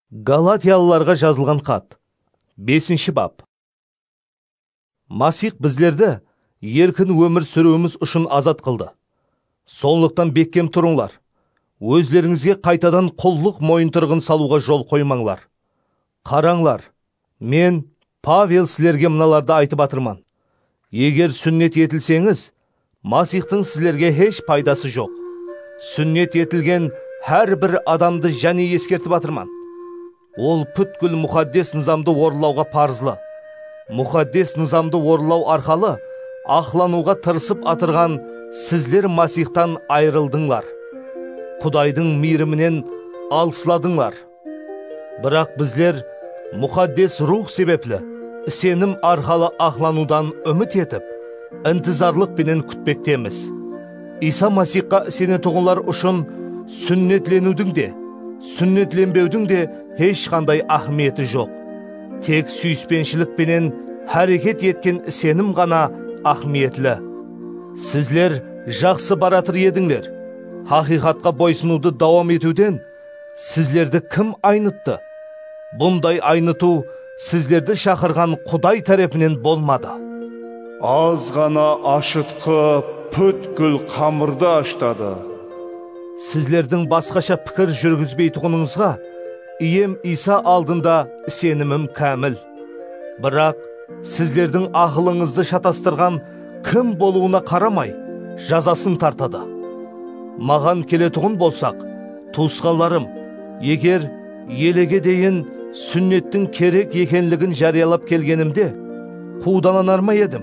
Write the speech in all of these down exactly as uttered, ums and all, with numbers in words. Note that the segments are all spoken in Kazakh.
Галатиялыларға жазылған хат. бесінші бап. Масих біздерді еркін өмір сүруіміз үшін азат қылды. Сондықтан бекем тұрыңлар. Өздеріңізге қайтадан құллық мойынтырғын салуға жол қоймаңлар. Қараңлар, мен Павел сілерге мыналарды айтып атырман. Егер сүннет етілсеңіз, Масихтың сілерге еш пайдасы жоқ. Сүннет етілген әр бір адамды және ескертіп атырман. Ол бүткіл мұқаддес низамды орылауға парызлы. Мұқаддес низамды орылау арқалы ақлануға тырысып атырған сізлер Масихтан айрылдыңлар. Құдайдың мейірімінен алысладыңлар. Бірақ біздер мұқаддес рух себеплі сенім арқалы ақланудан үміт етіп, інтизарлық пенен күтпектеміз. Иса Масихқа сене тұғынлар үшін сүннетленудің де, сүннетленбеудің де ешқандай ахметі жоқ. Тек сүйіспеншілік пенен әрекет еткен сенім ғана ахметлі. Сізлер жақсы баратыр едіңлер. Хақиқатқа бойсынуды давам етуден сізлерді кім айнытты? Бұндай айныту сізлерді шақырған Құдай тарапынан болмады. Аз ғана ашытқы бүткіл қамырды аштады. Сізлердің басқаша пікір жүргізбей тұғыныңызға ием Иса алдында сенімім кәміл. Бірақ сіздердің ақылыңызды шатастырған кім болуына қарамай жазасын тартады. Маған келетұғын болсақ, туысқанларым, егер елеге дейін сүннеттің керек екенлігін жариялап келгенімде қудананар ма едім?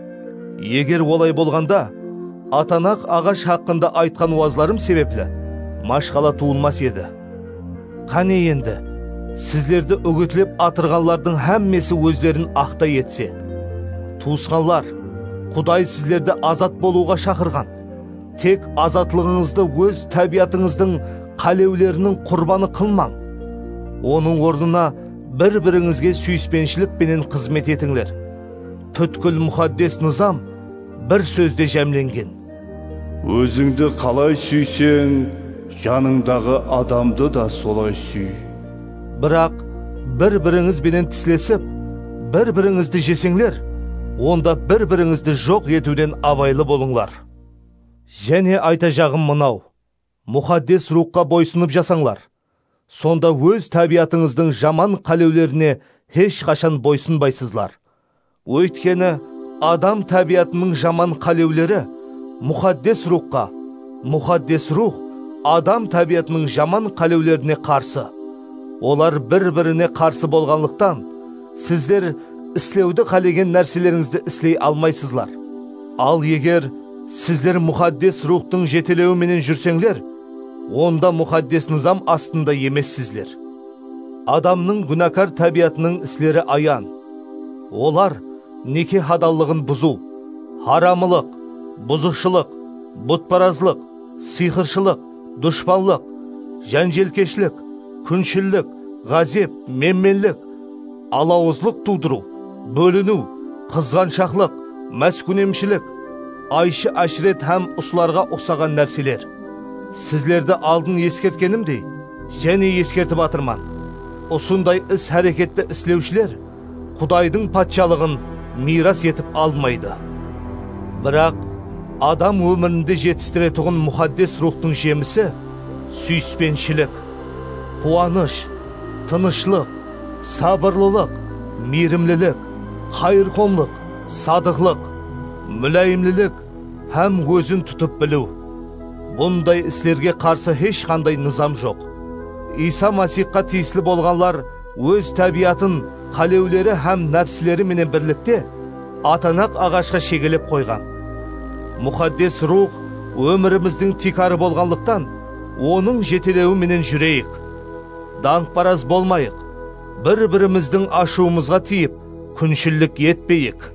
Егер олай болғанда, атанақ ағаш хақында айтқан уазларым себеплі машқала туылмас еді. Қане енді, сіздерді үгітлеп атырғанлардың әммесі өздерін ақтай етсе. Туысқанлар, Құдай сіздерді азат болуға шақырған. Тек азатлығыңызды өз табиатыңыздың қалеулерінің құрбаны қылмаң. Оның орнына бір-біріңізге сүйіспеншілік пенен қызмет етіңлер. Бүткіл мұқаддес низам бір сөзде жәмленген. Өзіңді қалай сүйсең, жаныңдағы адамды да солай сүй. Бірақ бір-біріңіз бенен тіслесіп, бір-біріңізді жесеңлер, онда бір-біріңізді жоқ етуден абайлы болыңлар. Және айта жағым мынау, мұқаддес рухқа бойсынып жасаңлар. Сонда өз табиатыңыздың жаман қалеулеріне еш қашан бойсынбайсызлар. Өйткені адам табиатының жаман қалеулері мұқаддес рухқа, мұқаддес рух адам табиатының жаман қалеулеріне қарсы. Олар бір-біріне қарсы болғанлықтан, сіздер іслеуді қалеген нәрселеріңізді іслей алмайсызлар. Ал егер сіздер мұқаддес рухтың жетелеуіменен жүрсеңлер, онда мұқаддес низам астында емессізлер. Адамның күнәкар табиатының іслері аян. Олар неке хадаллығын бұзу, харамылық, бұзықшылық, бұтпаразлық, сиқыршылық, дұшпанлық, жәнжелкешілік, күншілік, ғазеп, менменлік, алауыздылық тудыру, бөліну, қызғаншақлық, мәскүнемшілік, айшы әшірет һәм ұсыларға ұқсаған нәрселер. Сізлерді алдын ескерткенімдей, және ескертіп атырман. Осындай іс әрекетті іслеушілер Құдайдың патшалығын мирас етіп алмайды. Бірақ адам өмірінде жетістіретұғын мұқаддес рухтың жемісі сүйіспеншілік, қуаныш, тынышлық, сабырлылық, мейірімлілік, қайырқомлық, садықлық, мүләйімлілік һәм өзін тұтып білу. Бұндай іслерге қарсы ешқандай низам жоқ. Иса Масихқа тиесілі болғанлар өз табиатын қалеулері һәм нәпсілері менен бірлікте атанақ ағашқа шегелеп қойған. Мұқаддес рух өміріміздің тикары болғанлықтан, оның жетелеуі менен жүрейік. Даңғпараз болмайық, бір-біріміздің ашуымызға тиіп, күншілдік етпейік.